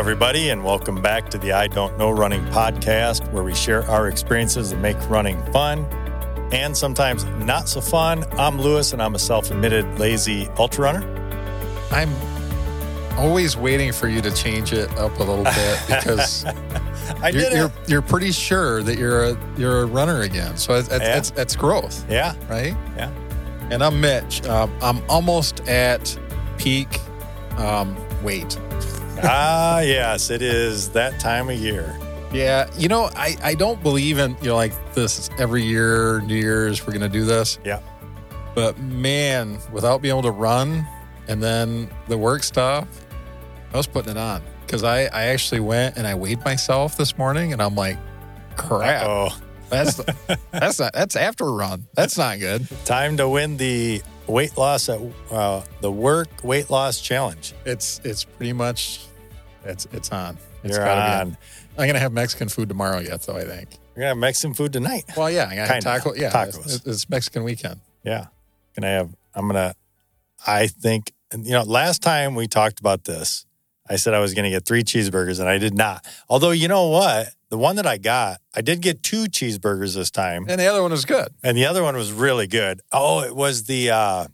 everybody, and welcome back to the I Don't Know Running podcast, where we share our experiences that make running fun and sometimes not so fun. I'm Lewis, and I'm a self-admitted lazy ultra runner. I'm always waiting for you to change it up a little bit because you're pretty sure that you're a runner again. So that's growth. Yeah. Right? Yeah. And I'm Mitch. I'm almost at peak weight. Yes, it is that time of year. Yeah. I don't believe in, like this is every year, New Year's, we're going to do this. Yeah. But man, without being able to run and then the work stuff, I was putting it on because I actually went and I weighed myself this morning and I'm like, crap. Oh, that's after a run. That's not good. Time to win the weight loss at the work weight loss challenge. It's pretty much it's on. You're on. I'm gonna have Mexican food tomorrow yet, though. I think You're gonna have Mexican food tonight. Well, yeah, I gotta have taco. Yeah, tacos. It's Mexican weekend. Yeah, I think, last time we talked about this, I said I was going to get 3 cheeseburgers, and I did not. Although, you know what? The one that I got, I did get 2 cheeseburgers this time. And the other one was good. And the other one was really good. Oh, it was the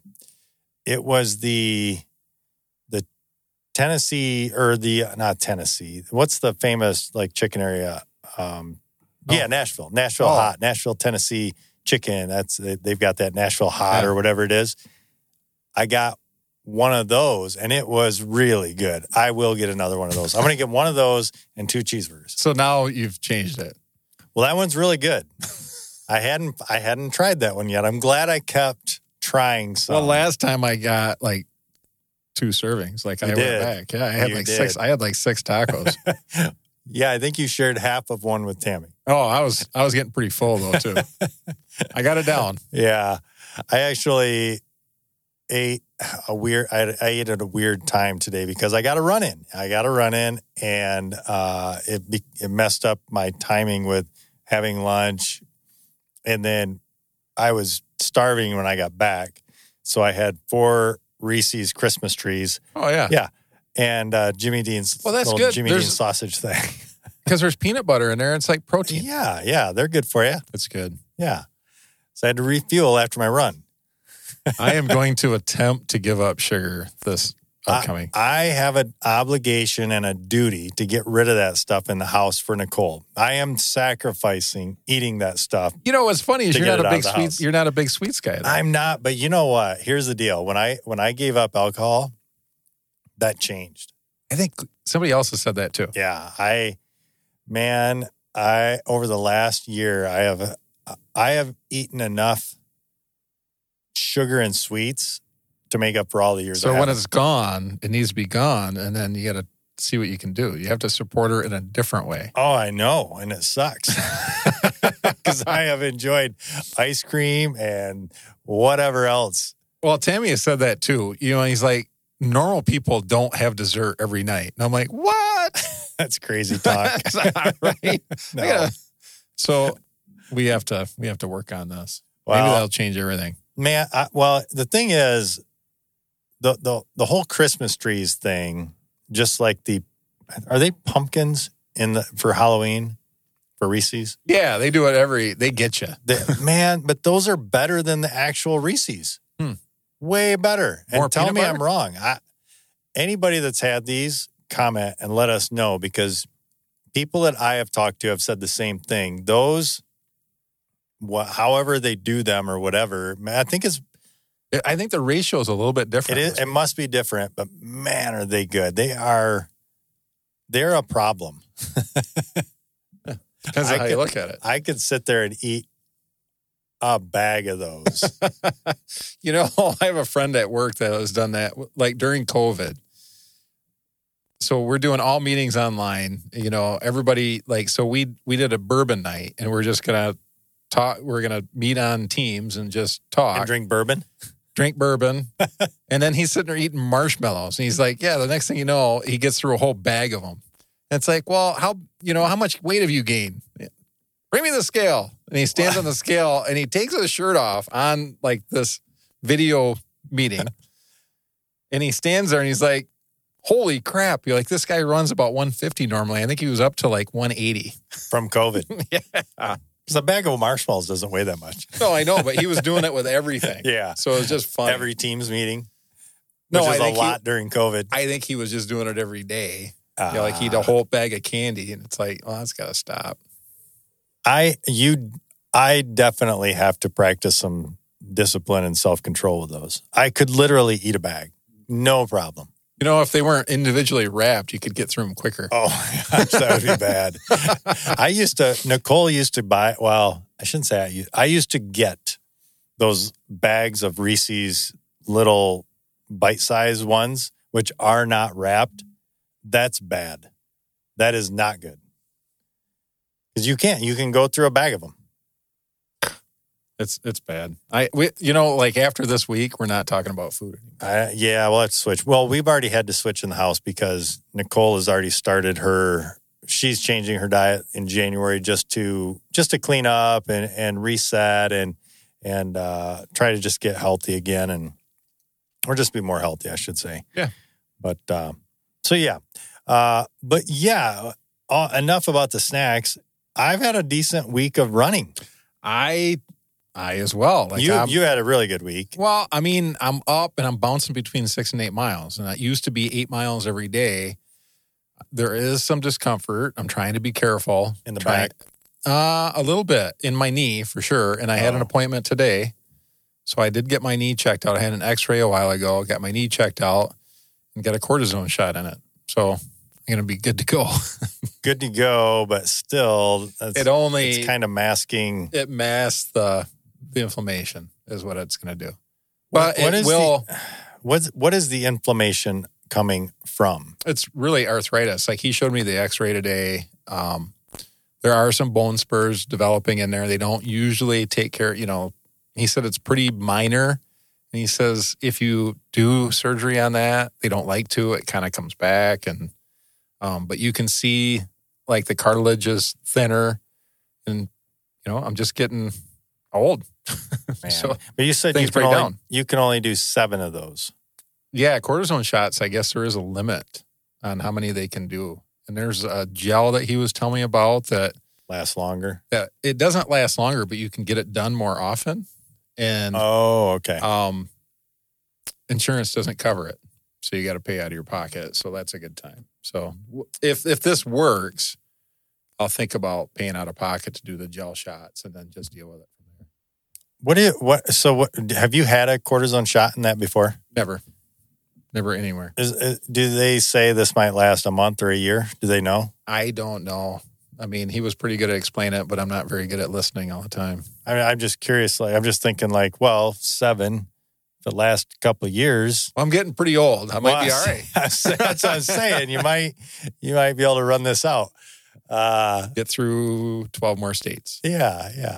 Tennessee, or not Tennessee. What's the famous chicken area? Nashville. Hot. Nashville, Tennessee chicken. They've got that Nashville hot or whatever it is. I got one of those, and it was really good. I will get another one of those. I'm going to get one of those and 2 cheeseburgers. So now you've changed it. Well, that one's really good. I hadn't tried that one yet. I'm glad I kept trying some. Well, last time I got 2 servings. I went back. Yeah, I had 6. I had 6 tacos. Yeah, I think you shared half of one with Tammy. Oh, I was getting pretty full though too. I got it down. Yeah, I actually ate I ate at a weird time today because I got a run in. And it messed up my timing with having lunch, and then I was starving when I got back, so I had 4 Reese's Christmas trees. Oh yeah, yeah. And Jimmy Dean's Jimmy Dean's sausage thing. Because there's peanut butter in there. It's like protein. Yeah. They're good for you. It's good. Yeah. So I had to refuel after my run. I am going to attempt to give up sugar this upcoming. I have an obligation and a duty to get rid of that stuff in the house for Nicole. I am sacrificing eating that stuff. What's funny is you're not a big sweets guy. Though. I'm not, but you know what? Here's the deal. When I gave up alcohol, that changed. I think somebody else has said that too. Yeah. Over the last year, I have eaten enough sugar and sweets to make up for all the years. So when it's gone, it needs to be gone, and then you got to see what you can do. You have to support her in a different way. Oh, I know, and it sucks because I have enjoyed ice cream and whatever else. Well, Tammy has said that too. He's like, normal people don't have dessert every night, and I'm like, what? That's crazy talk, right? No. So we have to work on this. Well, maybe that'll change everything. Man, the thing is, the whole Christmas trees thing, just like are they pumpkins for Halloween for Reese's? Yeah, they do it they get you. But those are better than the actual Reese's. Way better. And tell me I'm wrong. Anybody that's had these, comment and let us know, because people that I have talked to have said the same thing. Those, however they do them or whatever, I think the ratio is a little bit different. It must be different, but man, are they good. They're a problem. Depends on how you look at it. I could sit there and eat a bag of those. I have a friend at work that has done that during COVID. So we're doing all meetings online, everybody so we did a bourbon night, and we're just going to talk. We're going to meet on Teams and just talk. And drink bourbon. And then he's sitting there eating marshmallows. And he's like, yeah, the next thing you know, he gets through a whole bag of them. And it's like, well, how much weight have you gained? Bring me the scale. And he stands on the scale and he takes his shirt off on this video meeting. And he stands there and he's like, holy crap. You're like, this guy runs about 150 normally. I think he was up to like 180. From COVID. Yeah. Because a bag of marshmallows doesn't weigh that much. No, I know, but he was doing it with everything. Yeah. So it was just fun. Every team's meeting. Which is a lot during COVID. I think he was just doing it every day. Like he'd a whole bag of candy, and it's like, well, that's got to stop. I definitely have to practice some discipline and self-control with those. I could literally eat a bag. No problem. You know, if they weren't individually wrapped, you could get through them quicker. Oh, gosh, that would be bad. Nicole used to buy, well, I shouldn't say I used to get those bags of Reese's little bite-sized ones, which are not wrapped. That's bad. That is not good. Because you can go through a bag of them. It's bad. Like after this week, we're not talking about food anymore. We'll have to switch. Well, we've already had to switch in the house because Nicole has already started she's changing her diet in January just to clean up and reset and try to just get healthy again or just be more healthy, I should say. Yeah. But, enough about the snacks. I've had a decent week of running. I as well. Like you had a really good week. Well, I mean, I'm up and I'm bouncing between 6 and 8 miles, and that used to be 8 miles every day. There is some discomfort. I'm trying to be careful in the back. A little bit in my knee for sure. And I had an appointment today, so I did get my knee checked out. I had an X-ray a while ago. Got my knee checked out and got a cortisone shot in it. So I'm going to be good to go. Good to go, but still, it's kind of masking. It masks the inflammation is what it's going to do. But what is the inflammation coming from? It's really arthritis. Like he showed me the X-ray today. There are some bone spurs developing in there. They don't usually take care. He said it's pretty minor. And he says if you do surgery on that, they don't like to. It kind of comes back, but you can see like the cartilage is thinner, and I'm just getting old. So, but you said you can only do 7 of those. Yeah, cortisone shots. I guess there is a limit on how many they can do. And there's a gel that he was telling me about that lasts longer. That it doesn't last longer, but you can get it done more often. And okay. Insurance doesn't cover it, so you got to pay out of your pocket. So that's a good time. So if this works, I'll think about paying out of pocket to do the gel shots and then just deal with it from there. So have you had a cortisone shot in that before? Never anywhere. Do they say this might last a month or a year? Do they know? I don't know. I mean, he was pretty good at explaining it, but I'm not very good at listening all the time. I mean, I'm just curious. Like, I'm just thinking 7. If it lasts a couple of years. Well, I'm getting pretty old. I might be all right. That's what I'm saying. You might be able to run this out. Get through 12 more states. Yeah.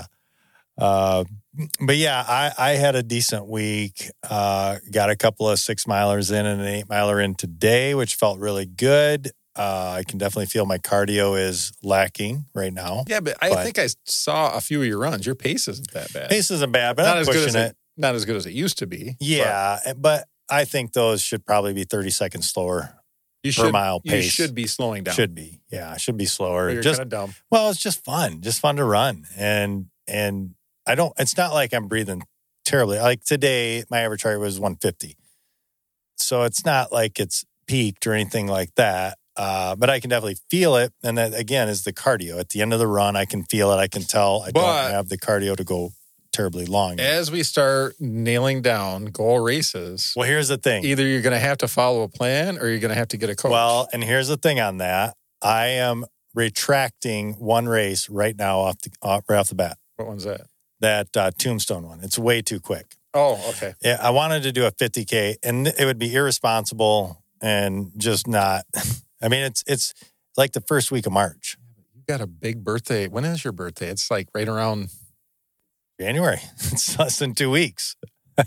But yeah, I had a decent week. Got a couple of 6 milers in and an 8 miler in today, which felt really good. I can definitely feel my cardio is lacking right now. Yeah, but I think I saw a few of your runs. Your pace isn't that bad. Pace isn't bad, but I'm pushing it. Not as good as it used to be. Yeah, but I think those should probably be 30 seconds slower per mile pace. You should be slowing down. Should be. Yeah, it should be slower. You're kind of dumb. Well, it's just fun. Just fun to run. And it's not like I'm breathing terribly. Like today, my average heart rate was 150. So it's not like it's peaked or anything like that. But I can definitely feel it. And that, again, is the cardio. At the end of the run, I can feel it. I can tell I don't have the cardio to go terribly long. As we start nailing down goal races. Well, here's the thing. Either you're going to have to follow a plan or you're going to have to get a coach. Well, and here's the thing on that. I am retracting one race right now right off the bat. What one's that? That Tombstone one. It's way too quick. Oh, okay. Yeah, I wanted to do a 50K, and it would be irresponsible and just not. I mean, it's like the first week of March. You got a big birthday. When is your birthday? It's like right around January. It's less than 2 weeks.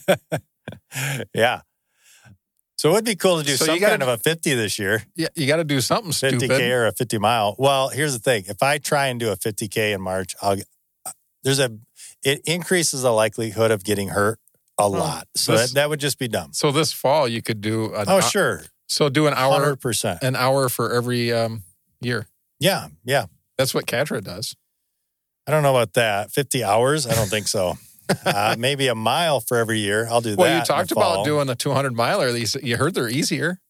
Yeah. So it would be cool to do some kind of a 50 this year. Yeah, you got to do something 50K stupid. 50K or a 50 mile. Well, here's the thing. If I try and do a 50K in March, it increases the likelihood of getting hurt a lot. So that would just be dumb. So this fall you could do sure. So do an hour, 100%. An hour for every year. Yeah. That's what Katra does. I don't know about that. 50 hours? I don't think so. Maybe a mile for every year. I'll do that. Well, you talked about doing the 200 miler. You heard they're easier.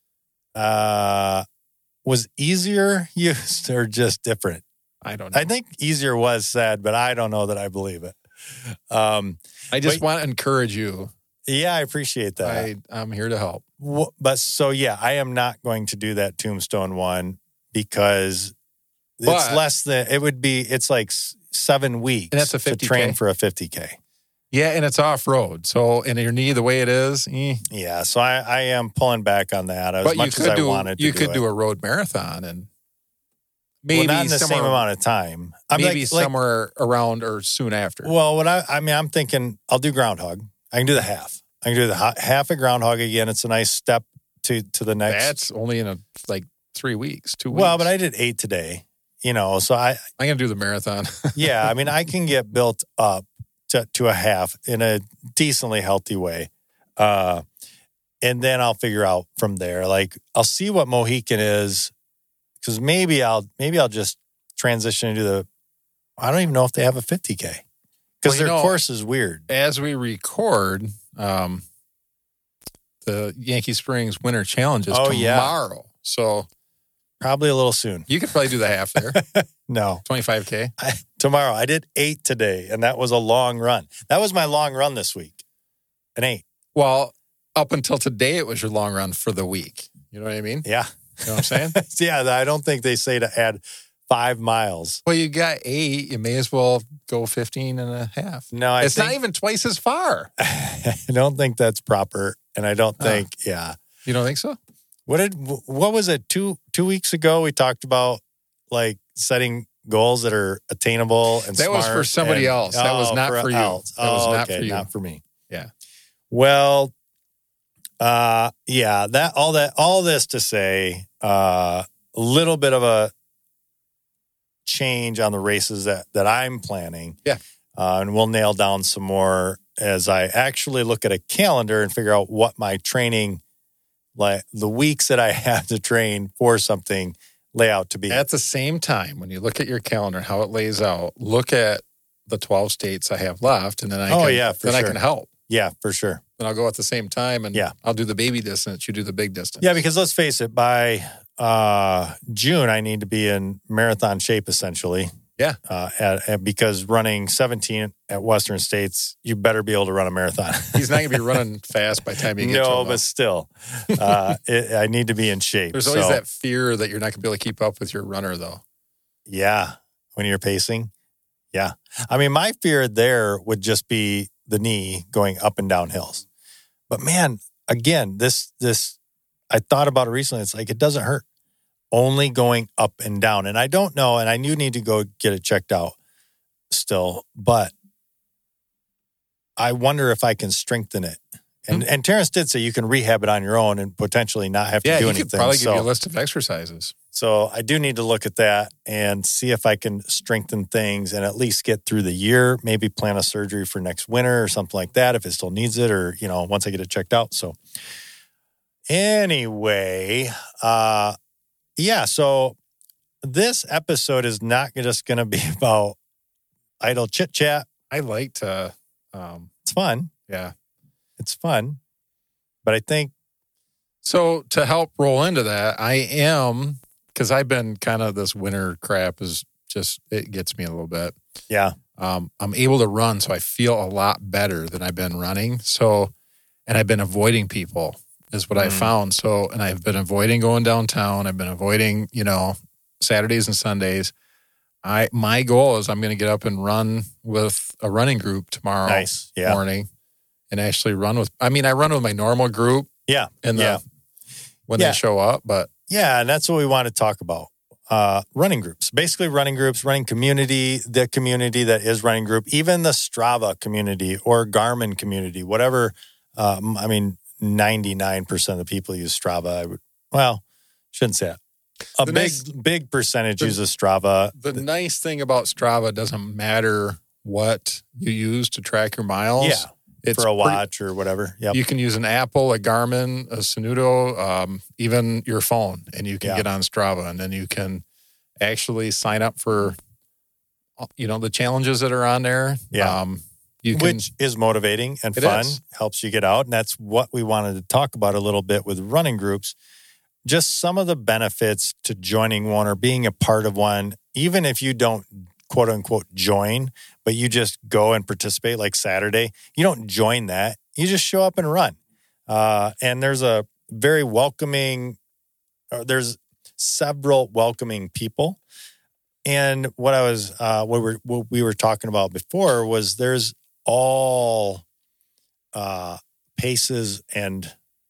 Was easier used or just different? I don't know. I think easier was said, but I don't know that I believe it. I just want to encourage you. Yeah, I appreciate that. I'm here to help. But so, yeah, I am not going to do that Tombstone one because it's less than, it's like 7 weeks and that's a 50K. To train for a 50K. Yeah, and it's off-road. So, and your knee the way it is. Yeah, so I am pulling back on that as but much as I wanted to do it. You could do a road marathon and maybe not in the same amount of time. Somewhere around or soon after. Well, I'm thinking I'll do groundhog. I can do the half. I can do the half of groundhog again. It's a nice step to the next. That's only in 3 weeks, 2 weeks. Well, but I did 8 today. So I'm going to do the marathon. Yeah, I can get built up to a half in a decently healthy way. And then I'll figure out from there. Like, I'll see what Mohican is, because maybe I'll just transition into I don't even know if they have a 50K. Because their course is weird. As we record, the Yankee Springs Winter Challenge is tomorrow. Yeah. So probably a little soon. You could probably do the half there. No. 25K? Tomorrow. I did 8 today, and that was a long run. That was my long run this week. An 8. Well, up until today, it was your long run for the week. You know what I mean? Yeah. You know what I'm saying? Yeah, I don't think they say to add 5 miles. Well, you got 8. You may as well go 15 and a half. No, it's not even twice as far. I don't think that's proper, and I don't think, yeah. You don't think so? What was it? 2 weeks ago, we talked about like setting goals that are attainable and that smart. Was for somebody else. That was not for you. Else. That was not okay, for you. Not for me. Yeah. Well, yeah. All this to say, a little bit of a change on the races that I'm planning. Yeah. And we'll nail down some more as I actually look at a calendar and figure out what my training, like the weeks that I have to train for something, lay out to be. At the same time, when you look at your calendar, how it lays out, look at the 12 states I have left, and then I can help. Yeah, for sure. Then I'll go at the same time, and I'll do the baby distance. You do the big distance. Yeah, because let's face it, by June, I need to be in marathon shape, essentially. Yeah. Because running 17 at Western States, you better be able to run a marathon. He's not going to be running fast by the time you get to him. No, but still, I need to be in shape. There's always that fear that you're not going to be able to keep up with your runner, though. Yeah. When you're pacing. Yeah. My fear there would just be the knee going up and down hills. But man, again, this I thought about it recently. It's like, it doesn't hurt. Only going up and down. And I don't know, and I do need to go get it checked out still, but I wonder if I can strengthen it. And Terrence did say you can rehab it on your own and potentially not have to do anything. Yeah, he could probably give you a list of exercises. So I do need to look at that and see if I can strengthen things and at least get through the year, maybe plan a surgery for next winter or something like that if it still needs it, or, once I get it checked out. So anyway, yeah, so this episode is not just going to be about idle chit-chat. I like to... it's fun. Yeah. It's fun. But I think... So to help roll into that, I am... Because I've been kind of this winter crap is just... It gets me a little bit. Yeah. I'm able to run, so I feel a lot better than I've been running. So... And I've been avoiding people. Is what I found. So, and I've been avoiding going downtown. I've been avoiding, Saturdays and Sundays. My goal is I'm going to get up and run with a running group tomorrow morning and actually run with, I run with my normal group. Yeah. When they show up, but. Yeah. And that's what we want to talk about. Running groups, basically running groups, running community, the community that is running group, even the Strava community or Garmin community, whatever. 99% of the people use Strava. Shouldn't say that. Big percentage uses Strava. The nice thing about Strava, doesn't matter what you use to track your miles. Yeah. It's for a watch or whatever. Yep. You can use an Apple, a Garmin, a Sunuto, even your phone, and you can get on Strava, and then you can actually sign up for, the challenges that are on there. Yeah. Which is motivating and fun, helps you get out. And that's what we wanted to talk about a little bit with running groups. Just some of the benefits to joining one or being a part of one, even if you don't quote unquote join, but you just go and participate like Saturday. You don't join that. You just show up and run. And there's a very welcoming, there's several welcoming people. And what we were talking about before was there's all paces and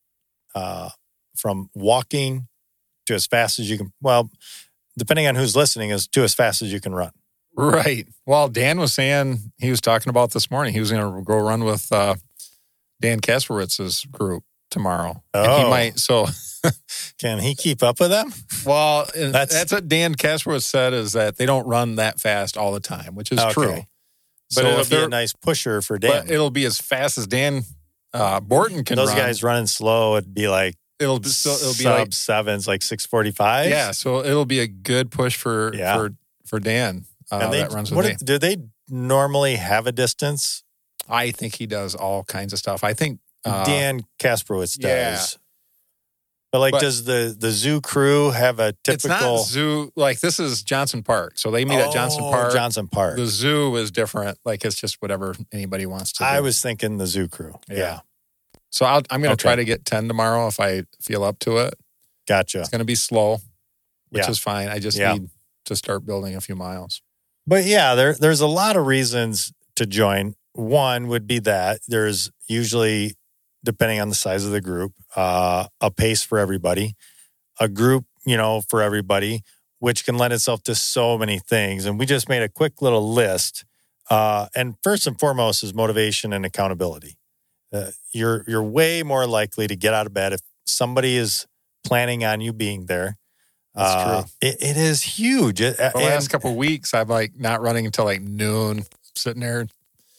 from walking to as fast as you can. Well, depending on who's listening, is to as fast as you can run. Right. Well, Dan was saying, he was talking about this morning, he was going to go run with Dan Kasprowitz's group tomorrow. Oh. And he might, so. Can he keep up with them? Well, that's what Dan Kasprowitz said, is that they don't run that fast all the time, which is true. But it'll be a nice pusher for Dan. But it'll be as fast as Dan Borton can run. Those guys running slow, it'd be like it'll be sub sevens, like 6:45. Yeah, so it'll be a good push for Dan that runs with me. Do they normally have a distance? I think he does all kinds of stuff. I think Dan Kasprowitz does. But does the zoo crew have a typical? It's not zoo. Like, this is Johnson Park. So they meet at Johnson Park. Johnson Park. The zoo is different. Like, it's just whatever anybody wants to do. I was thinking the zoo crew. Yeah. So I'm going to try to get 10 tomorrow if I feel up to it. Gotcha. It's going to be slow, which is fine. I just need to start building a few miles. But there's a lot of reasons to join. One would be that there's usually, depending on the size of the group, a pace for everybody, a group, for everybody, which can lend itself to so many things. And we just made a quick little list. And first and foremost is motivation and accountability. You're way more likely to get out of bed if somebody is planning on you being there. That's true. It is huge. The last couple of weeks, I'm like not running until like noon, sitting there.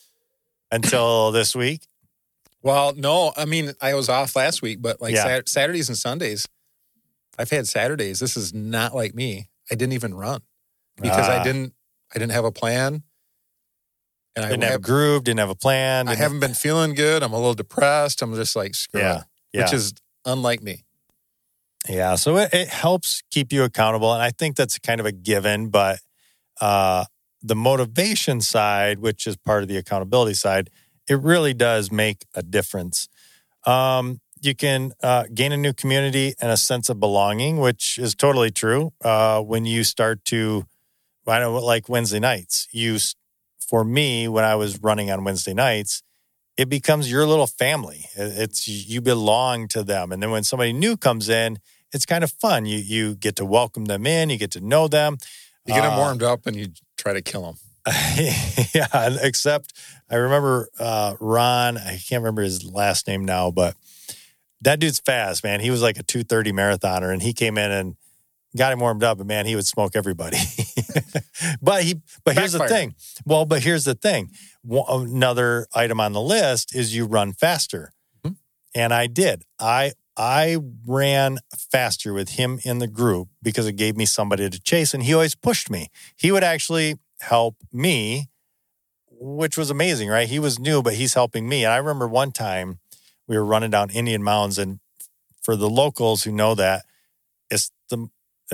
Until this week? Well, no, I mean, I was off last week, but like Saturdays and Sundays, I've had Saturdays. This is not like me. I didn't even run because I didn't have a plan. And didn't have a groove, didn't have a plan. I haven't been feeling good. I'm a little depressed. I'm just like, screw it, which is unlike me. Yeah, so it helps keep you accountable. And I think that's kind of a given, but the motivation side, which is part of the accountability side, it really does make a difference. You can gain a new community and a sense of belonging, which is totally true. When you start to, I know, like Wednesday nights, for me, when I was running on Wednesday nights, it becomes your little family. You belong to them. And then when somebody new comes in, it's kind of fun. You get to welcome them in. You get to know them. You get them warmed up and you try to kill them. Yeah, except I remember Ron, I can't remember his last name now, but that dude's fast, man. He was like a 2:30 marathoner, and he came in and got him warmed up, and man, he would smoke everybody. But here's the thing. Well, but here's the thing. Another item on the list is you run faster. Mm-hmm. And I did. I ran faster with him in the group because it gave me somebody to chase, and he always pushed me. He would actually help me, which was amazing, right? He was new, but he's helping me. And I remember one time we were running down Indian Mounds, and for the locals who know that, it's the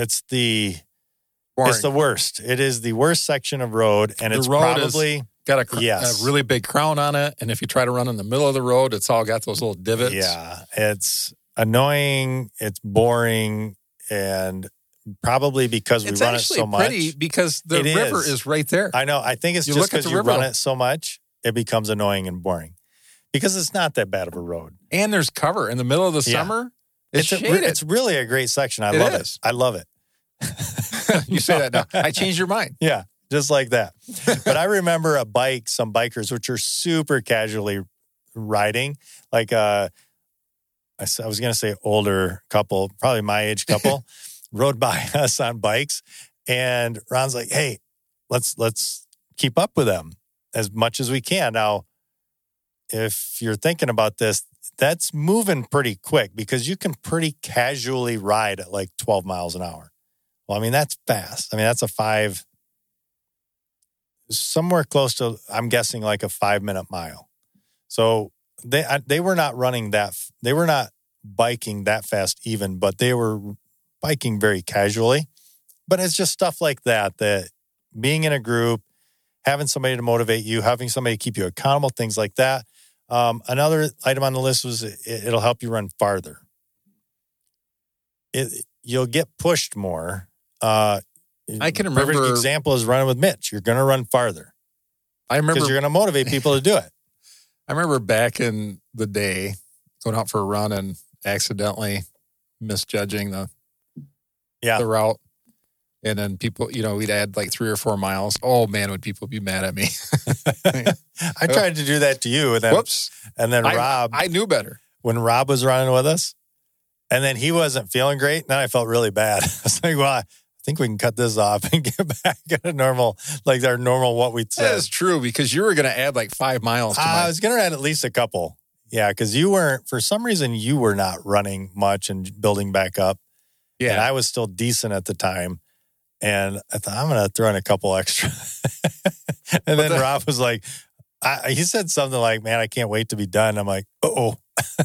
worst. It is the worst section of road, and it's probably got a really big crown on it. And if you try to run in the middle of the road, it's all got those little divots. Yeah, it's annoying. It's boring, and probably because we run it so much. It's actually pretty because the river is right there. I know. I think it's just because you run it so much, it becomes annoying and boring because it's not that bad of a road. And there's cover in the middle of the summer. It's really a great section. I love it. I love it. You say that now. I changed your mind. Yeah, just like that. But I remember some bikers, which are super casually riding, like I was going to say older couple, probably my age couple, rode by us on bikes. And Ron's like, hey, let's keep up with them as much as we can. Now, if you're thinking about this, that's moving pretty quick because you can pretty casually ride at like 12 miles an hour. Well, I mean, that's fast. I mean, that's somewhere close to, I'm guessing, like a 5-minute mile. So they were not running they were not biking that fast even, but they were biking very casually. But it's just stuff like that being in a group, having somebody to motivate you, having somebody keep you accountable, things like that. Another item on the list was it'll help you run farther. You'll get pushed more. I can remember. Perfect example is running with Mitch. You're going to run farther. I remember because you're going to motivate people to do it. I remember back in the day going out for a run and accidentally misjudging the route. And then people, we'd add like 3 or 4 miles. Oh man, would people be mad at me? I tried to do that to you. And then, whoops. And then Rob. I knew better. When Rob was running with us, and then he wasn't feeling great, then I felt really bad. I was like, well, I think we can cut this off and get back at a normal, like our normal what we'd say. That is true, because you were going to add like 5 miles to I was going to add at least a couple. Yeah, because for some reason, you were not running much and building back up. Yeah. And I was still decent at the time. And I thought, I'm going to throw in a couple extra. And then Rob was like, he said something like, man, I can't wait to be done. I'm like, uh-oh.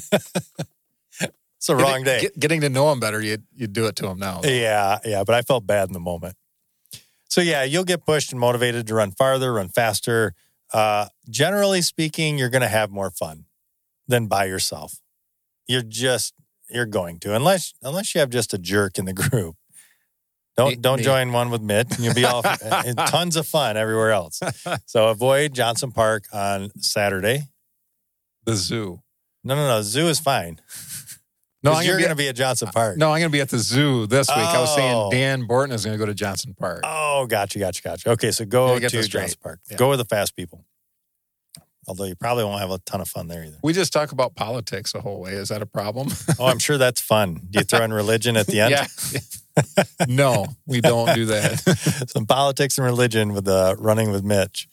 It's the wrong day. Getting to know him better, you do it to him now. Yeah. But I felt bad in the moment. So, yeah, you'll get pushed and motivated to run farther, run faster. Generally speaking, you're going to have more fun than by yourself. You're going to, unless you have just a jerk in the group. Don't join one with Mitt. You'll be all tons of fun everywhere else. So avoid Johnson Park on Saturday. The zoo. No. Zoo is fine. No, you're going to be at Johnson Park. No, I'm going to be at the zoo this week. I was saying Dan Borton is going to go to Johnson Park. Oh, gotcha. Okay, so go to Johnson Park. Yeah. Go with the fast people. Although you probably won't have a ton of fun there either. We just talk about politics the whole way. Is that a problem? Oh, I'm sure that's fun. Do you throw in religion at the end? Yeah. No, we don't do that. Some politics and religion with running with Mitch.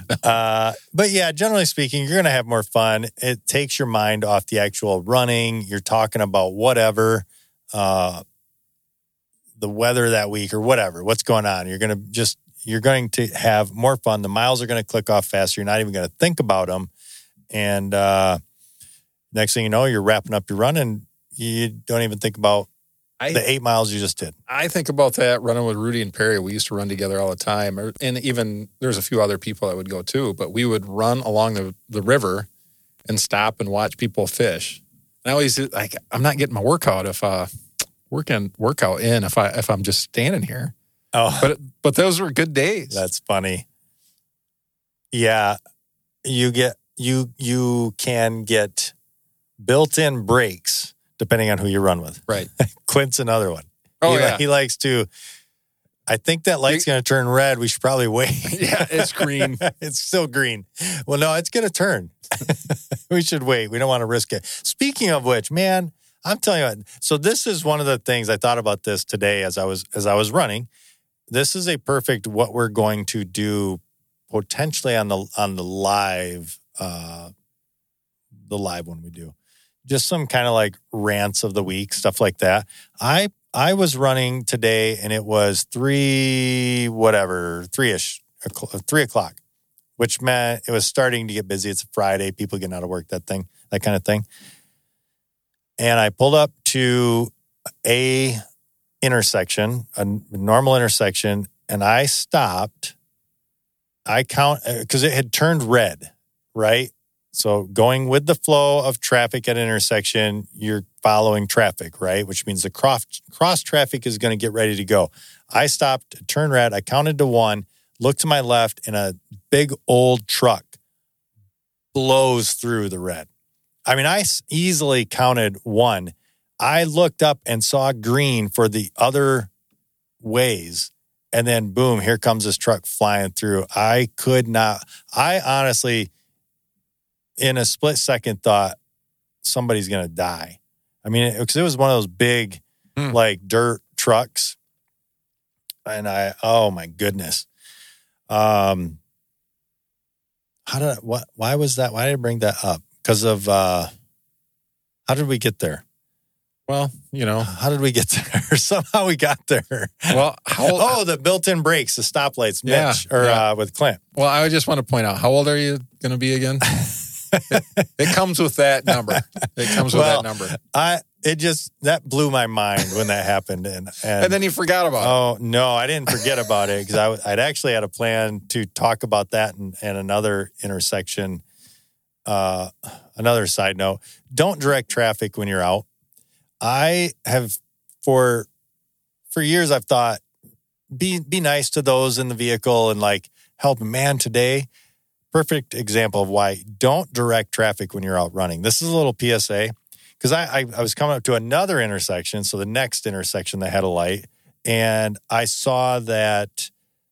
But yeah, generally speaking, you're going to have more fun. It takes your mind off the actual running. You're talking about whatever, the weather that week or whatever, what's going on. You're going to have more fun. The miles are going to click off faster. You're not even going to think about them. And next thing you know, you're wrapping up your run and you don't even think about the 8 miles you just did. I think about that running with Rudy and Perry. We used to run together all the time. And even there's a few other people that would go too. But we would run along the river and stop and watch people fish. And I always I'm not getting my workout if I'm just standing here. Oh, but those were good days. That's funny. Yeah, you can get built-in brakes depending on who you run with. Right. Clint's another one. Oh, he likes to. I think that light's going to turn red. We should probably wait. Yeah, it's green. It's still green. Well, no, it's going to turn. We should wait. We don't want to risk it. Speaking of which, man, I'm telling you what. So this is one of the things I thought about this today as I was running. This is a perfect what we're going to do potentially on the live one we do. Just some kind of like rants of the week, stuff like that. I was running today and it was 3-ish, 3 o'clock, which meant it was starting to get busy. It's a Friday, people getting out of work, that kind of thing. And I pulled up to a normal intersection, and I stopped. Because it had turned red, right? So going with the flow of traffic at an intersection, you're following traffic, right? Which means the cross traffic is going to get ready to go. I stopped, turned red. I counted to 1, looked to my left, and a big old truck blows through the red. I mean, I easily counted 1. I looked up and saw green for the other ways. And then, boom, here comes this truck flying through. I honestly, in a split second, thought somebody's going to die. I mean, because it was one of those big, like, dirt trucks. And oh, my goodness. Why was that? Why did I bring that up? Because of, how did we get there? Well, how did we get there? Somehow we got there. Well, the built-in brakes, the stoplights, Mitch, with Clint. Well, I just want to point out, how old are you going to be again? It comes with that number. That blew my mind when that happened, and then you forgot about it. Oh no, I didn't forget about it because I'd actually had a plan to talk about that and another intersection. Another side note: don't direct traffic when you're out. I have for years I've thought be nice to those in the vehicle and like help. Man, today, perfect example of why don't direct traffic when you're out running. This is a little PSA because I was coming up to another intersection, so the next intersection that had a light, and I saw that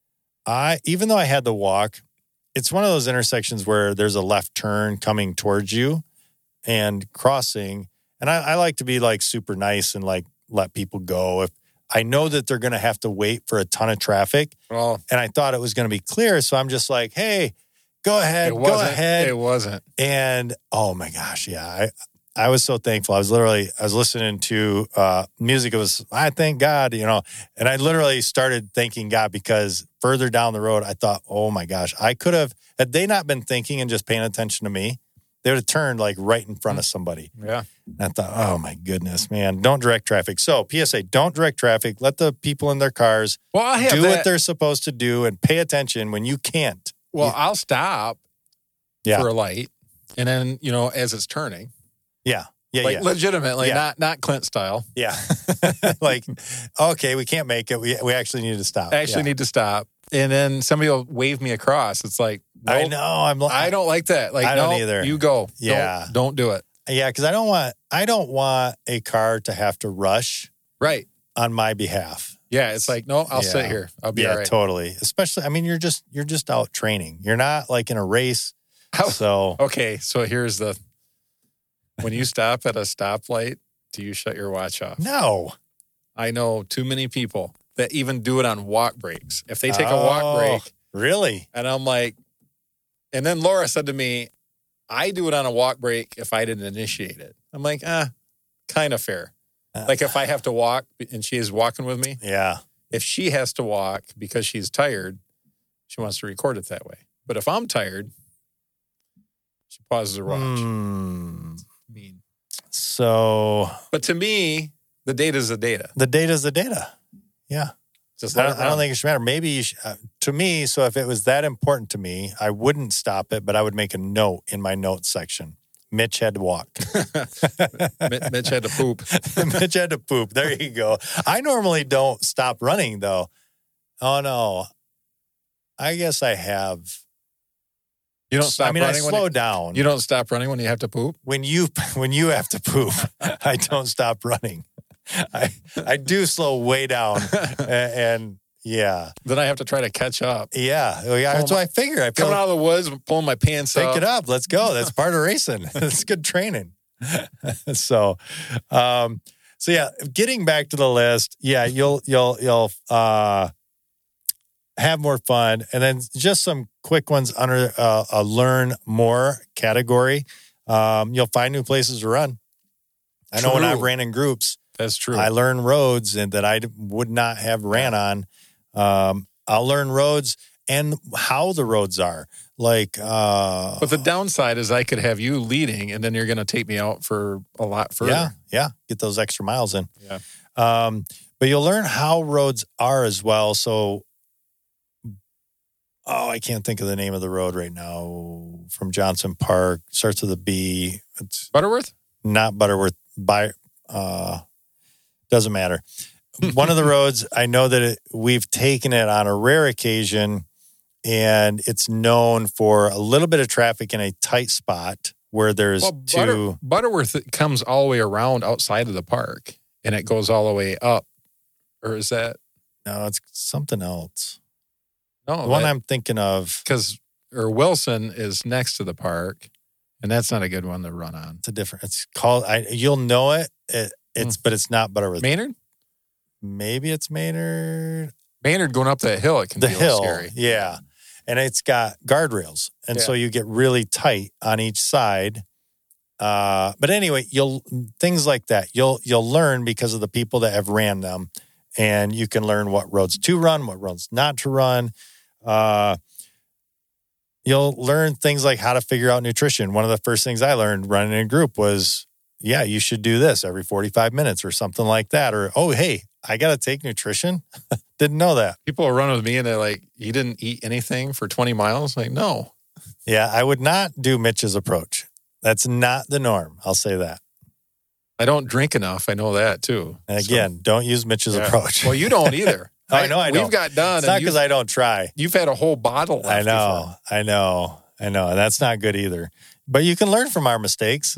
even though I had to walk, it's one of those intersections where there's a left turn coming towards you and crossing. And I like to be like super nice and like let people go if I know that they're going to have to wait for a ton of traffic. Oh. And I thought it was going to be clear. So I'm just like, hey, go ahead. It wasn't. And oh my gosh. Yeah. I was so thankful. I was listening to music. It was, I thank God, and I literally started thanking God because further down the road, I thought, oh my gosh, had they not been thinking and just paying attention to me, they would have turned like right in front of somebody. Yeah. And I thought, oh my goodness, man, don't direct traffic. So PSA, don't direct traffic. Let the people in their cars do what they're supposed to do and pay attention when you can't. Well, I'll stop for a light. And then, as it's turning. Yeah. Legitimately, not Clint style. Yeah. Like, okay, we can't make it. We actually need to stop. Need to stop. And then somebody will wave me across. It's like, nope, I know. I don't like that. Like, I don't either. You go. Yeah. Don't do it. Yeah, because I don't want a car to have to rush on my behalf. Yeah, it's like, no, I'll sit here. I'll be all right. Totally. Especially, I mean, you're just out training. You're not like in a race. Okay, so here's when you stop at a stoplight, do you shut your watch off? No. I know too many people that even do it on walk breaks. If they take a walk break. Really? And I'm like, and then Laura said to me, I do it on a walk break if I didn't initiate it. I'm like, kind of fair. Like if I have to walk and she is walking with me. Yeah. If she has to walk because she's tired, she wants to record it that way. But if I'm tired, she pauses her watch. Mean. So. But to me, the data's the data. The data's the data. Yeah. Just I don't think it should matter. Maybe to me, so if it was that important to me, I wouldn't stop it, but I would make a note in my notes section. Mitch had to walk. Mitch had to poop. Mitch had to poop. There you go. I normally don't stop running, though. Oh, no. I guess I have. You don't stop running? I slow down. You don't stop running when you have to poop? When you have to poop, I don't stop running. I do slow way down, and yeah. Then I have to try to catch up. Yeah, that's what I figure. I coming out of the woods, pulling my pants up. Pick it up. Let's go. That's part of racing. It's good training. So yeah. Getting back to the list, yeah, you'll have more fun, and then just some quick ones under a learn more category. You'll find new places to run. I know when I've ran in groups. That's true. I learn roads and that I would not have ran on. I'll learn roads and how the roads are. Like, but the downside is I could have you leading, and then you're going to take me out for a lot further. Yeah. Get those extra miles in. Yeah. But you'll learn how roads are as well. So, I can't think of the name of the road right now. From Johnson Park, starts with a B. It's Butterworth? Not Butterworth. Doesn't matter. One of the roads, I know that we've taken it on a rare occasion, and it's known for a little bit of traffic in a tight spot where there's Butterworth comes all the way around outside of the park, and it goes all the way up. Or is that? No, it's something else. No, the one I'm thinking of. Wilson is next to the park, and that's not a good one to run on. It's called, you'll know it. But it's not Butterworth. Maynard? Maybe it's Maynard. Maynard going up that hill, it can be a little scary. Yeah. and it's got guardrails. And so you get really tight on each side. But anyway, things like that, you'll learn because of the people that have ran them, and you can learn what roads to run, what roads not to run. You'll learn things like how to figure out nutrition. One of the first things I learned running in a group was, you should do this every 45 minutes or something like that. Or, oh, hey, I got to take nutrition. Didn't know that. People will run with me and they're like, you didn't eat anything for 20 miles? Like, no. Yeah, I would not do Mitch's approach. That's not the norm. I'll say that. I don't drink enough. I know that too. And again, don't use Mitch's approach. Well, you don't either. I know I don't. We've got done. It's not because I don't try. You've had a whole bottle left. I know. And that's not good either. But you can learn from our mistakes.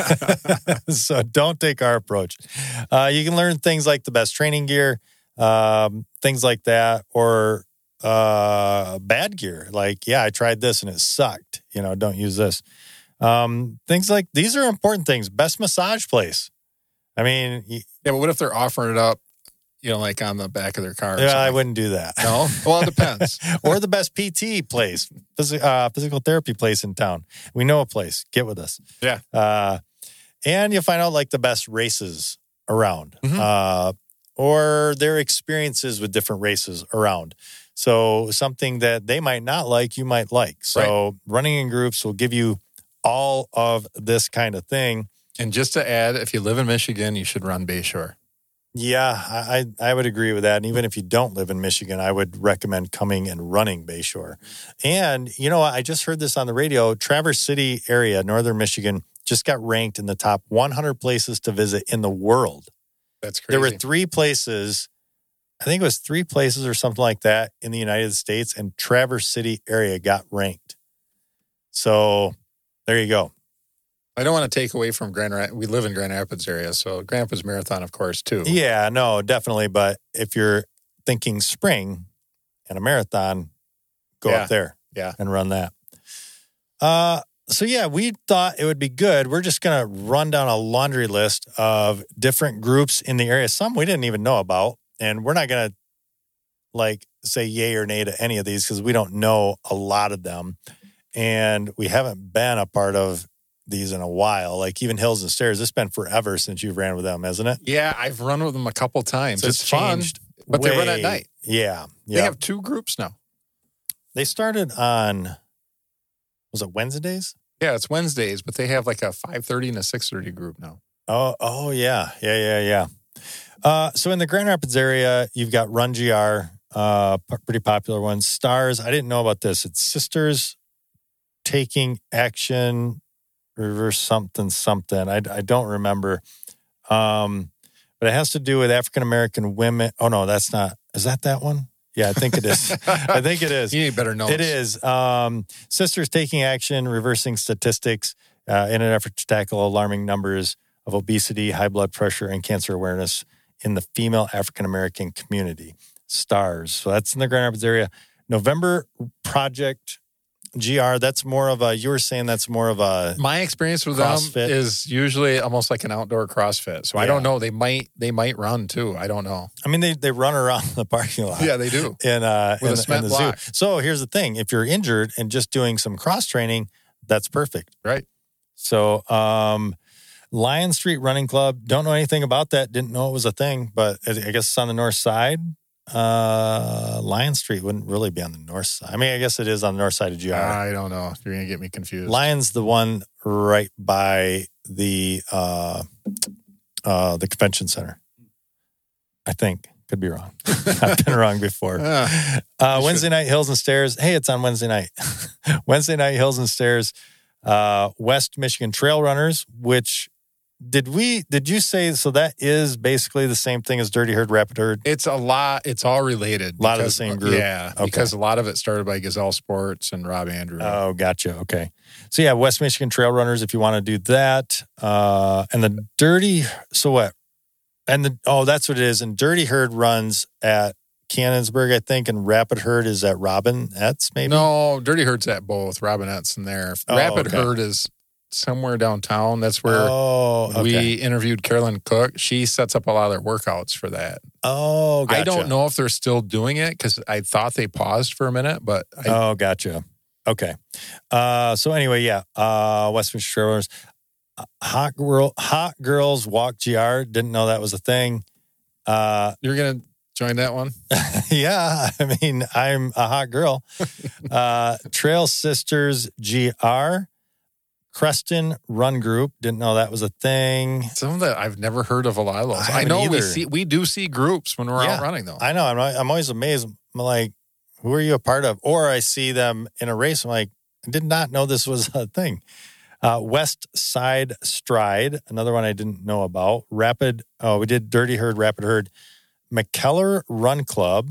So don't take our approach. You can learn things like the best training gear, things like that, or bad gear. Like, I tried this and it sucked. Don't use this. Things like these are important things. Best massage place. I mean, but what if they're offering it up, like on the back of their car? Yeah, I wouldn't do that. No? Well, it depends. Or the best PT place, physical therapy place in town. We know a place. Get with us. Yeah. And you'll find out like the best races around, or their experiences with different races around. So something that they might not like, you might like. So running in groups will give you all of this kind of thing. And just to add, if you live in Michigan, you should run Bayshore. Yeah, I would agree with that. And even if you don't live in Michigan, I would recommend coming and running Bayshore. And, I just heard this on the radio. Traverse City area, northern Michigan, just got ranked in the top 100 places to visit in the world. That's crazy. There were 3 places, I think it was 3 places or something like that in the United States, and Traverse City area got ranked. So there you go. I don't want to take away from Grand Rapids. We live in Grand Rapids area, so Grand Rapids Marathon, of course, too. Yeah, no, definitely. But if you're thinking spring and a marathon, go up there and run that. So, we thought it would be good. We're just going to run down a laundry list of different groups in the area. Some we didn't even know about. And we're not going to, say yay or nay to any of these because we don't know a lot of them. And we haven't been a part of these in a while, like even Hills and Stairs. It's been forever since you've ran with them, hasn't it? Yeah, I've run with them a couple times. So it's changed, but they run at night. Yeah. They have 2 groups now. They started on, was it Wednesdays? Yeah, it's Wednesdays, but they have like a 5:30 and a 6:30 group now. Oh yeah. So in the Grand Rapids area, you've got Run GR, pretty popular one. Stars, I didn't know about this. It's Sisters Taking Action, reverse something. I don't remember. But it has to do with African-American women. Oh, no, that's not. Is that one? Yeah, I think it is. I think it is. You need better notes. It is. Sisters Taking Action, Reversing Statistics in an effort to tackle alarming numbers of obesity, high blood pressure, and cancer awareness in the female African-American community. Stars. So that's in the Grand Rapids area. November Project GR, that's more of a, you were saying that's more of a my experience with CrossFit. Them is usually almost like an outdoor CrossFit. So I don't know. They might run too. I don't know. I mean, they run around the parking lot. Yeah, they do. In the block. zoo. So here's the thing. If you're injured and just doing some cross training, that's perfect. Right. So Lion Street Running Club, don't know anything about that. Didn't know it was a thing, but I guess it's on the north side. Lion Street wouldn't really be on the north side. I mean, I guess it is on the north side of GR. I don't know. You're going to get me confused. Lion's the one right by the convention center. I think. Could be wrong. I've been wrong before. Wednesday night, Hills and Stairs. Hey, it's on Wednesday night. Wednesday night, Hills and Stairs. West Michigan Trail Runners, which did you say, so that is basically the same thing as Dirty Herd, Rapid Herd? It's a lot. It's all related. A lot of the same group. Yeah. Okay. Because a lot of it started by Gazelle Sports and Rob Andrew. Oh, gotcha. Okay. So yeah, West Michigan Trail Runners, if you want to do that. And the Dirty, so what? And that's what it is. And Dirty Herd runs at Cannonsburg, I think, and Rapid Herd is at Robinette's, maybe? No, Dirty Herd's at both Robinette's and there. Rapid Herd is somewhere downtown. That's where we interviewed Carolyn Cook. She sets up a lot of their workouts for that. Oh, gotcha. I don't know if they're still doing it because I thought they paused for a minute, but gotcha. Okay. So anyway, Westminster Trailers, Hot Girls Walk GR. Didn't know that was a thing. You're gonna join that one? Yeah, I mean, I'm a hot girl. Trail Sisters GR, Creston Run Group. Didn't know that was a thing. Some of that I've never heard of a lot of those. I know we do see groups when we're out running though. I know. I'm always amazed. I'm like, who are you a part of? Or I see them in a race. I'm like, I did not know this was a thing. West Side Stride, another one I didn't know about. We did Dirty Herd, Rapid Herd. McKellar Run Club,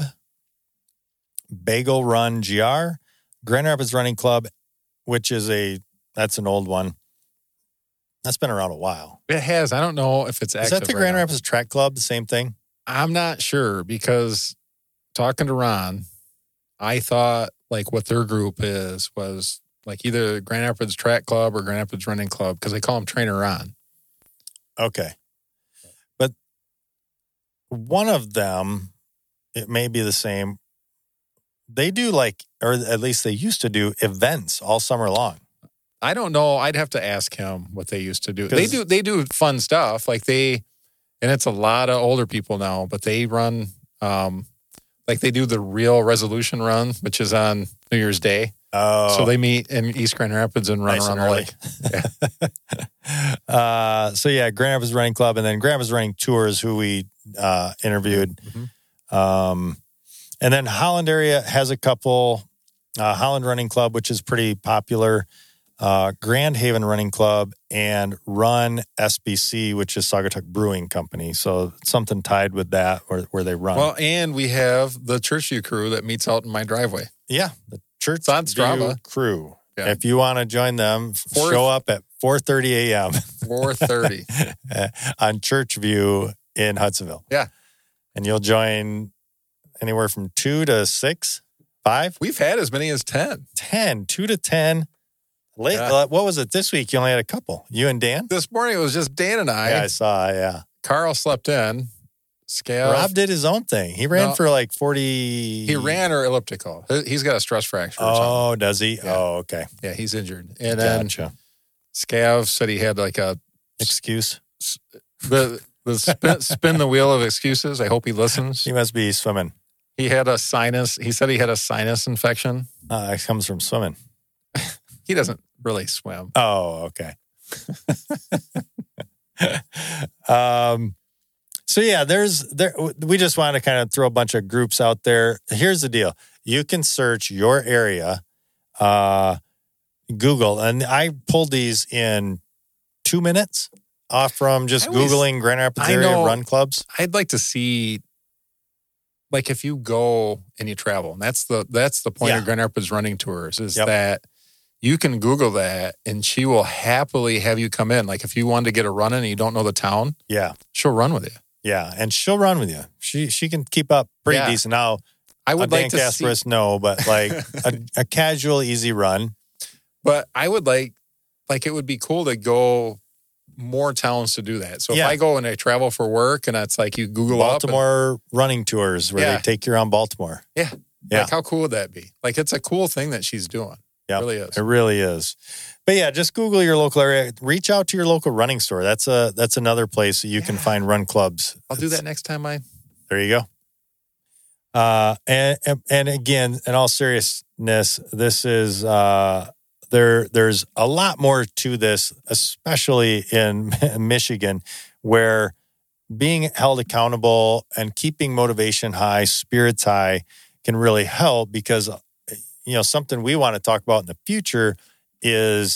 Bagel Run GR, Grand Rapids Running Club, which is that's an old one. That's been around a while. It has. I don't know if it's active. Is that the Grand Rapids Track Club, the same thing? I'm not sure because talking to Ron, I thought like what their group was like either Grand Rapids Track Club or Grand Rapids Running Club because they call them Trainer Ron. Okay. But one of them, it may be the same. They do or at least they used to do events all summer long. I don't know. I'd have to ask him what they used to do. They do fun stuff. And it's a lot of older people now, but they run, they do the Real Resolution Run, which is on New Year's Day. Oh. So they meet in East Grand Rapids and run around the lake. Yeah. Grand Rapids Running Club and then Grand Rapids Running Tours, who we interviewed. Mm-hmm. And then Holland area has a couple. Holland Running Club, which is pretty popular. Grand Haven Running Club and Run SBC, which is Saugatuck Brewing Company. So something tied with that where they run. Well, and we have the Churchview crew that meets out in my driveway. Yeah, the Churchview crew. Yeah. If you want to join them, show up at 4:30 a.m. 4:30 on Churchview in Hudsonville. Yeah, and you'll join anywhere from 2 to 6, 5. We've had as many as 10. 2 to 10. Late. Yeah. What was it this week? You only had a couple. You and Dan? This morning it was just Dan and I. Yeah, I saw. Yeah. Carl slept in. Rob did his own thing. He ran for 40. He ran or elliptical. He's got a stress fracture. Oh, does he? Yeah. Oh, okay. Yeah, he's injured. And then Scav said he had a excuse. The spin the wheel of excuses. I hope he listens. He must be swimming. He had a sinus. He said he had a sinus infection. It comes from swimming. He doesn't really swim. Oh, okay. So yeah, we just want to kind of throw a bunch of groups out there. Here's the deal. You can search your area, Google, and I pulled these in 2 minutes off from just Googling Grand Rapids area run clubs. I'd like to see, if you go and you travel, and that's the point of Grand Rapids Running Tours is that you can Google that and she will happily have you come in. If you wanted to get a run in and you don't know the town, she'll run with you. Yeah, and she'll run with you. She can keep up pretty decent. Now, I would like to Kasparis, see... no, but a casual, easy run. But I would it would be cool to go more towns to do that. So if I go and I travel for work and it's you Google Baltimore running tours where they take you around Baltimore. Yeah. How cool would that be? It's a cool thing that she's doing. Yeah, it really is. It really is. But yeah, just Google your local area. Reach out to your local running store. That's another place that you can find run clubs. I'll do that next time. There you go. And again, in all seriousness, this is there's a lot more to this, especially in Michigan, where being held accountable and keeping motivation high, spirits high, can really help because. Something we want to talk about in the future is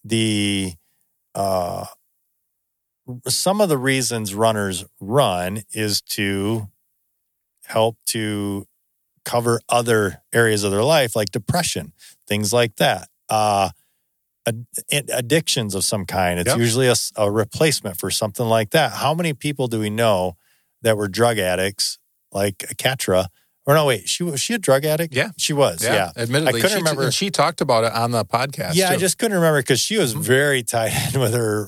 some of the reasons runners run is to help to cover other areas of their life, like depression, things like that. Addictions of some kind. It's usually a replacement for something like that. How many people do we know that were drug addicts, like Katra, Or no, wait, was she a drug addict? Yeah. She was, yeah. Admittedly. I couldn't remember. And she talked about it on the podcast. Yeah, too. I just couldn't remember because she was very tied in with her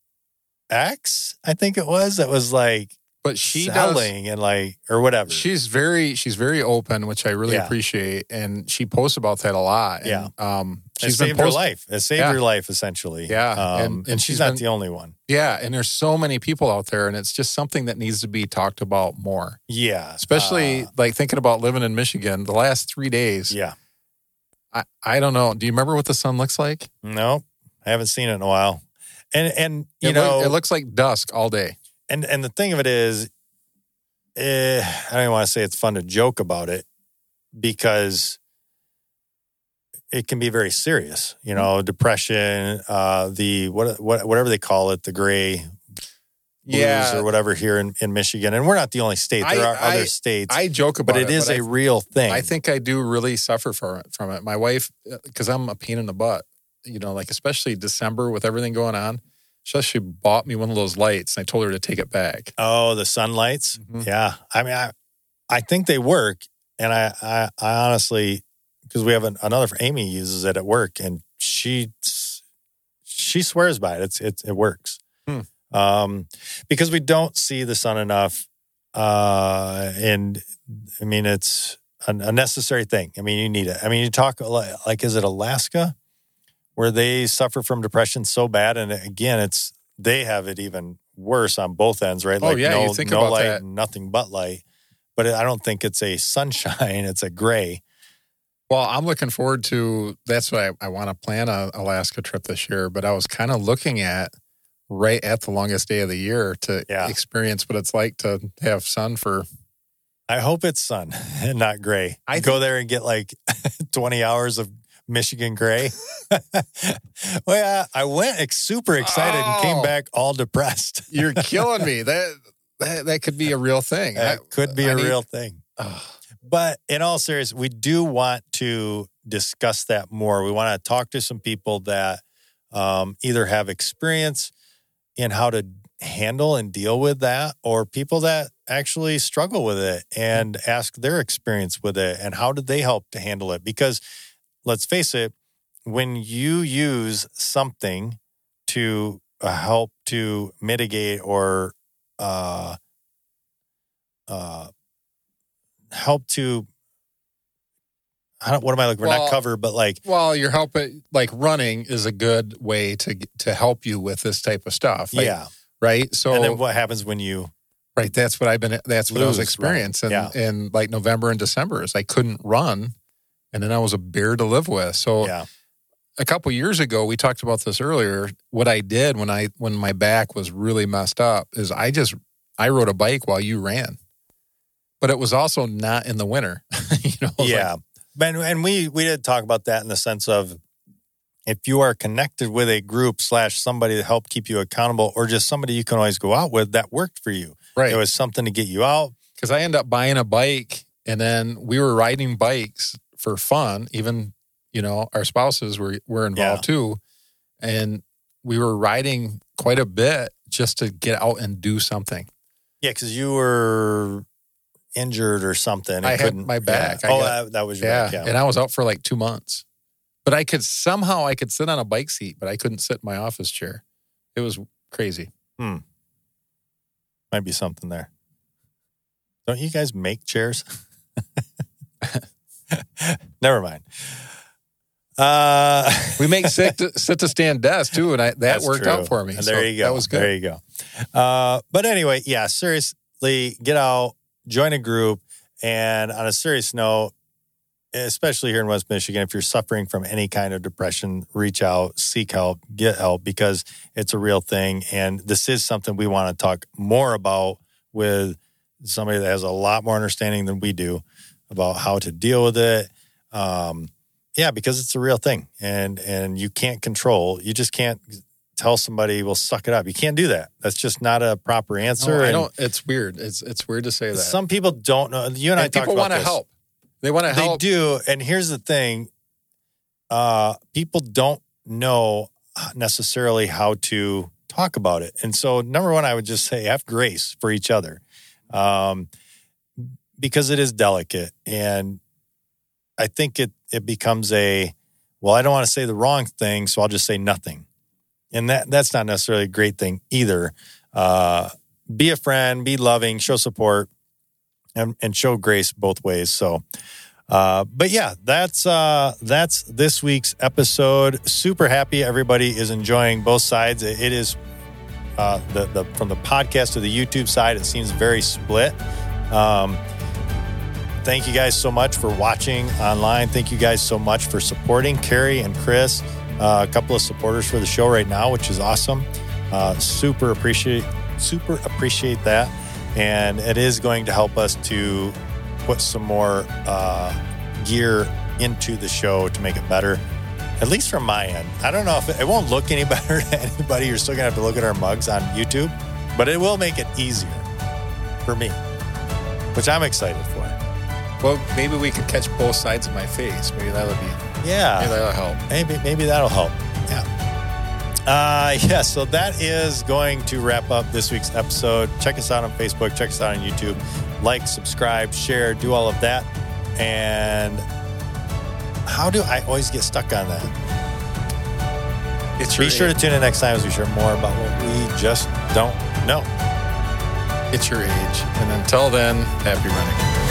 ex, I think it was. That was like but she selling and like, or whatever. She's very open, which I really appreciate. And she posts about that a lot. And, she's saved her life. It saved her life, essentially. Yeah. And she's not the only one. Yeah. And there's so many people out there, and it's just something that needs to be talked about more. Yeah. Especially like thinking about living in Michigan the last 3 days. Yeah. I don't know. Do you remember what the sun looks like? No, I haven't seen it in a while. And you know, it looks like dusk all day. And the thing of it is, I don't even want to say it's fun to joke about it because it can be very serious. You know, depression, whatever they call it, the gray blues or whatever here in Michigan. And we're not the only state. There are other states. I joke about it, but it is a real thing. I think I do really suffer from it. My wife, because I'm a pain in the butt, you know, like especially December with everything going on. She bought me one of those lights, and I told her to take it back. Oh, the sun lights? Mm-hmm. Yeah. I mean, I think they work. And I honestly, because we have another, Amy uses it at work, and she swears by it. It works. Because we don't see the sun enough. And I mean, it's a necessary thing. I mean, you need it. I mean, you talk like, is it Alaska? Where they suffer from depression so bad, and again, they have it even worse on both ends, right? Oh, like you think about light, that. Nothing but light. But I don't think it's a sunshine; it's a gray. Well, I'm looking forward to. That's why I want to plan a Alaska trip this year. But I was kind of looking at right at the longest day of the year to experience what it's like to have sun for. I hope it's sun and not gray. I go there and get like 20 hours of Michigan gray. Well, yeah, I went super excited and came back all depressed. You're killing me. That could be a real thing. That could be a real thing. But in all seriousness, we do want to discuss that more. We want to talk to some people that either have experience in how to handle and deal with that, or people that actually struggle with it and ask their experience with it and how did they help to handle it. Because let's face it, when you use something to help to mitigate or help to, what am I looking for? Not cover, but like. Well, you're helping, like running is a good way to help you with this type of stuff. Like, yeah. Right. So, and then what happens when you. Right. That's what I was experiencing in like November and December is I couldn't run. And then I was a bear to live with. So a couple of years ago, we talked about this earlier. What I did when my back was really messed up is I rode a bike while you ran. But it was also not in the winter. You know? Yeah. And we did talk about that in the sense of if you are connected with a group / somebody to help keep you accountable or just somebody you can always go out with, that worked for you. Right. It was something to get you out. Because I ended up buying a bike and then we were riding bikes for fun. Even, you know, our spouses were involved too. And we were riding quite a bit just to get out and do something. Yeah, because you were injured or something. I had my back. That was your back. Yeah. And I was out for like 2 months. But I could sit on a bike seat, but I couldn't sit in my office chair. It was crazy. Might be something there. Don't you guys make chairs? Never mind. We make sit to stand desks too, and that worked out for me. There you go. That was good. There you go. But anyway, yeah, seriously, get out, join a group, and on a serious note, especially here in West Michigan, if you're suffering from any kind of depression, reach out, seek help, get help, because it's a real thing. And this is something we want to talk more about with somebody that has a lot more understanding than we do about how to deal with it. Because it's a real thing. And you can't control. You just can't tell somebody, well, suck it up. You can't do that. That's just not a proper answer. No, I don't. It's weird. It's weird to say that. Some people don't know. You and I talked about this. People want to help. They want to help. They do. And here's the thing. People don't know necessarily how to talk about it. And so, number one, I would just say have grace for each other. because it is delicate. And I think it becomes I don't want to say the wrong thing, so I'll just say nothing. And that's not necessarily a great thing either. Be a friend, be loving, show support, and show grace both ways. So, but yeah, that's this week's episode. Super happy everybody is enjoying both sides. It is from the podcast to the YouTube side, it seems very split. Thank you guys so much for watching online. Thank you guys so much for supporting Carrie and Chris, a couple of supporters for the show right now, which is awesome. Super appreciate that. And it is going to help us to put some more gear into the show to make it better, at least from my end. I don't know if it won't look any better to anybody. You're still going to have to look at our mugs on YouTube, but it will make it easier for me, which I'm excited for. Well, maybe we could catch both sides of my face. Maybe that'll be... Yeah. Maybe that'll help. Maybe that'll help. Yeah. So that is going to wrap up this week's episode. Check us out on Facebook. Check us out on YouTube. Like, subscribe, share, do all of that. And how do I always get stuck on that? Be sure to tune in next time as we share more about what we just don't know. It's your age. And until then, happy running.